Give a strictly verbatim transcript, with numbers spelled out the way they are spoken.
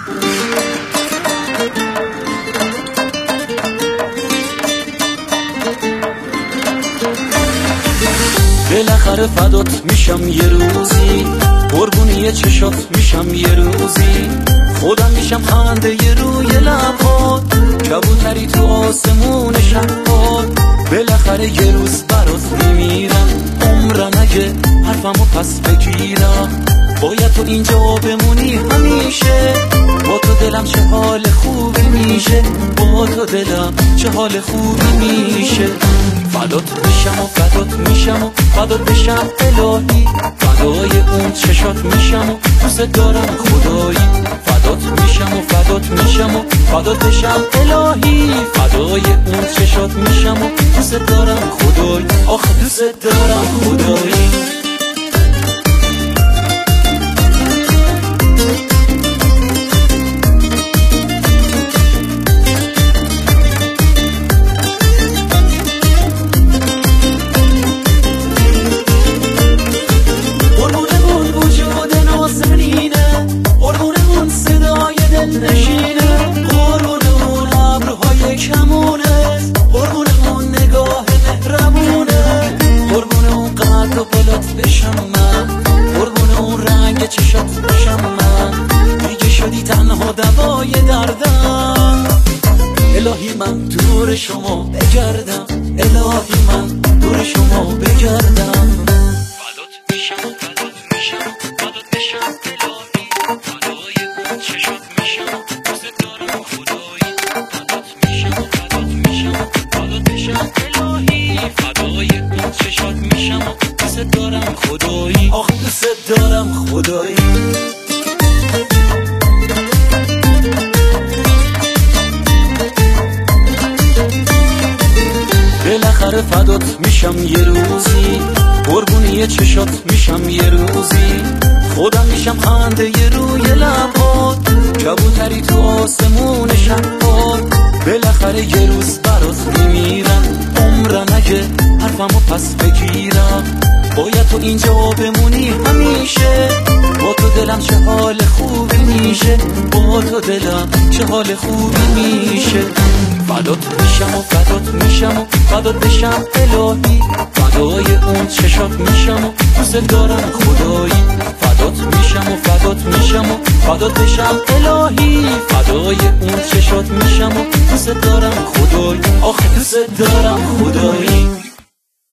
بالاخره فدات میشم یه روزی، قربونی چشات میشم یه روزی، خودم میشم خنده یه روی لبات، کبوتری تو آسمون شبات. بالاخره یه روز برات میمیرم، عمرم اگه حرفمو پس بگیرم، باید تو اینجا بمونی همیشه، با تو دلم چه حال خوبی میشه، با تو دلم چه حال خوبی میشه. فدات میشم و فدات میشم و فدات بشم الهی، فدای اون چشات میشم و دوست دارم خدایی، فدات میشم و فدات میشم و فدات بشم الهی، فدای اون چشات میشم و دوست دارم خدایی، آخه دوست دارم خدایی. نشینه قربون اون ابروهای کمونه، قربون اون نگاه مهربونه، قربون اون قد و بالات بشم من، قربون اون رنگ چشات بشم من، دیگه شدی تنها دوای دردم. الهی من دور شما بگردم، الهی من دور شما بگردم. فدات میشم و فدات میشم فدات بشم الهی، فدای اون چشات میشم دوست دارم خدایی، فدات میشم و فدات میشم فدات بشم الهی، فدای اون چشات میشم دوست دارم خدایی، آخ دوست دارم خدایی. بالاخره فدات میشم یه روزی، قربونی چشات میشم یه روزی، خودم میشم خنده یه روی لبات، کبوتری تو آسمون شبات. بالاخره یه روز برات میمیرم، عمرم اگه حرفمو پس بگیرم، باید تو اینجا بمونی همیشه، با تو دلم چه حال خوبی میشه، با تو دلم چه حال خوبی میشه. فدات میشم و فدات میشم و فدات بشم الهی، فدای اون چشات میشم و دوست دارم خدایی، فدات میشم و فدات میشم و فدات بشم الهی، فدای اون چشات میشم و دوست دارم خدایی، آخه دوست دارم خدایی.